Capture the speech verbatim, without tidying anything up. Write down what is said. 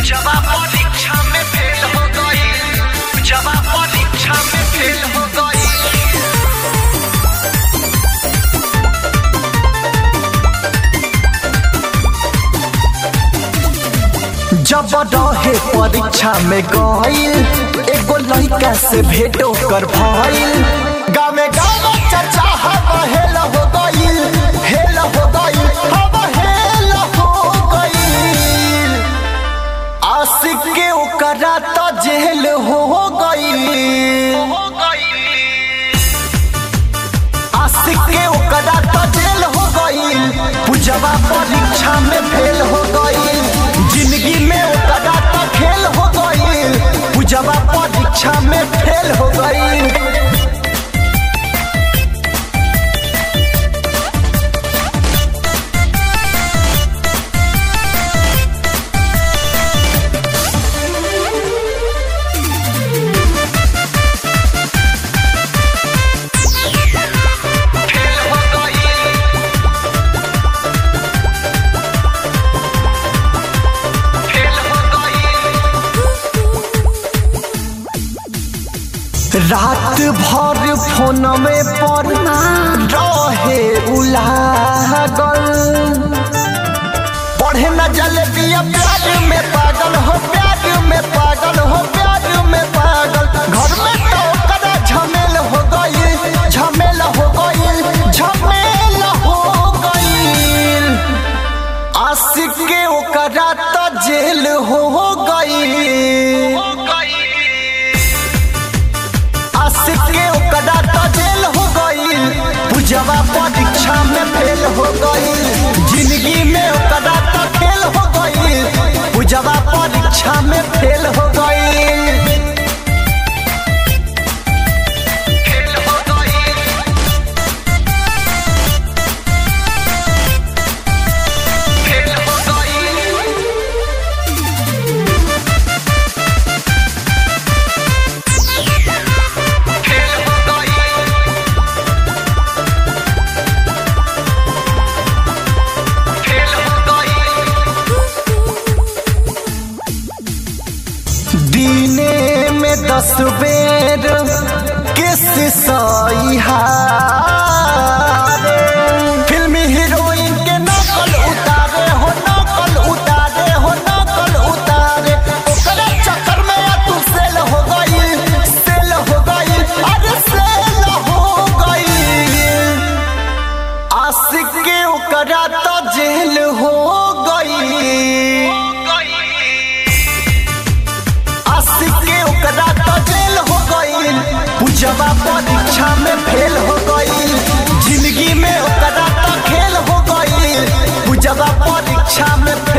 जवाब परीक्षा में फेल हो गई, जवाब परीक्षा में फेल हो गई। जब रहे परीक्षा में गईल एगो लड़का से भेटो कर भइल, गाँव में गाँव चर्चा हम हेल हो गईल, हेल हो गईल, हम हेल हो गईल। आशिक के ओकरा तो जेल हो गईल, आशिक के ओकरा तो जेल हो गईल। पूजवा परीक्षा में फेल हो गईल, जिंदगी में ओकरा तो खेल हो गईल। पूजवा परीक्षा में फेल हो गईल। रात भर फोनवे पर रहे उलागल, पढ़े न जले दिया प्यार में पागल हो, प्यार में पागल हो, प्यार में पागल। घर में तो ओकरा झमेल हो गई, झमेल हो गई, झमेल हो गई। आशिक के ओकरा तो जेल हो गई, आशिक के ओकरा तो जेल हो गईल। पूजवा परीक्षा में फेल हो गईल, जिंदगी में ओकरा तो खेल हो गईल। पूजवा परीक्षा में फेल हो गईल, फेल हो गईल, फेल हो गईल। दीने में दस बेर किस सईहा फिल्मी हीरोइन के नकल उतारे हो, नकल उतारे हो, नकल उतारे। ओकरे चक्कर में तू सेल हो गई, सेल हो गई, अरे सेल हो गई। आशिक के ओकरा तो जेल हो गई, आशिक के ओकरा तो जेल हो गईल। पूजवा परीक्षा में फेल हो गईल, जिंदगी में ओकरा तो खेल हो गईल। पूजवा परीक्षा में